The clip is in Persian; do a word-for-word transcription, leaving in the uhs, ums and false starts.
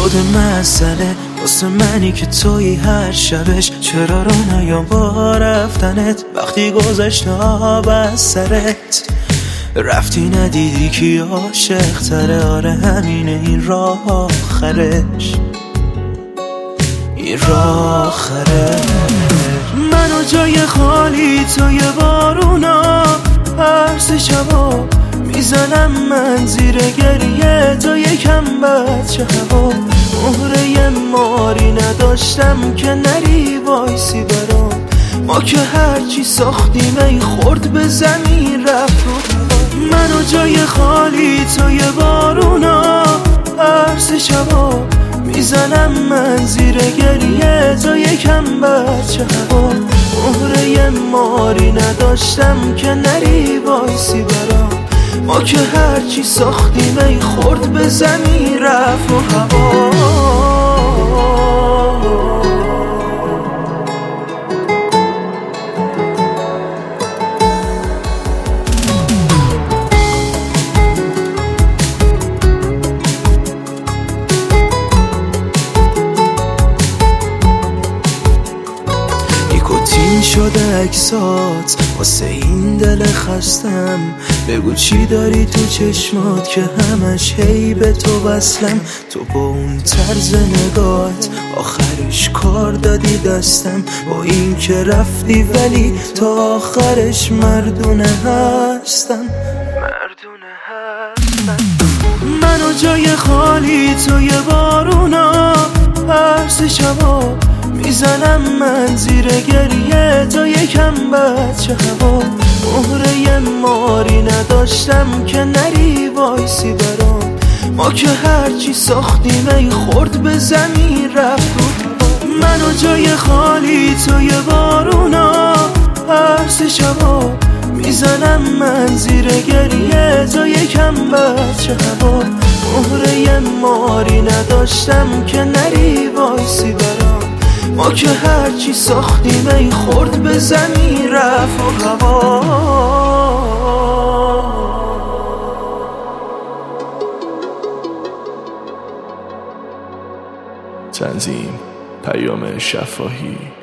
خود مسئله واسه منی که توی هر شبش چرا رو نیام با رفتنت وقتی گذشته از سرت رفتی ندیدی کی عاشق تره. آره همینه این راه آخرش، این راه آخرش. منو جای خالی توی بارونا هر سه شبا میزنم من زیر گریه تا یکم بچه هوا. مهره ماری نداشتم که نری وایسی برام، ما که هرچی ساختیم ای خورد به زمین رفت رو هوا. منو جای خالی توی بارونا هر سه شبا میزنم من زیر گریه تا یکم بچه هوا. مهره ماری نداشتم که نری وایسی برام، ما که هرچی ساختیم ای خورد به زمین رفت و هوا. نیکوتین شده اکسات واسه این دل خستم. بگو چی داری تو چشمات که همش هی به تو وصلم. تو با اون طرز نگات آخرش کار دادی دستم. با این که رفتی ولی تا آخرش مردونه هستم، مردونه هستم. منو جای خالی توی بارونا هر سه شبا میزنم من زیر گریه تا یکم بچه هوا. مهره ماری نداشتم که نری وایسی برام، ما که هرچی ساختیم ای خورد به زمین رفت رو هوا. منو جای خالی توی بارونا هر سه شبا میزنم من زیر گریه تا یکم بچه هوا. مهره ماری نداشتم که نری وایسی برام، ما که هرچی ساختیم ای خورد به زمین رفت و هوا. تنظیم پیام شفاهی.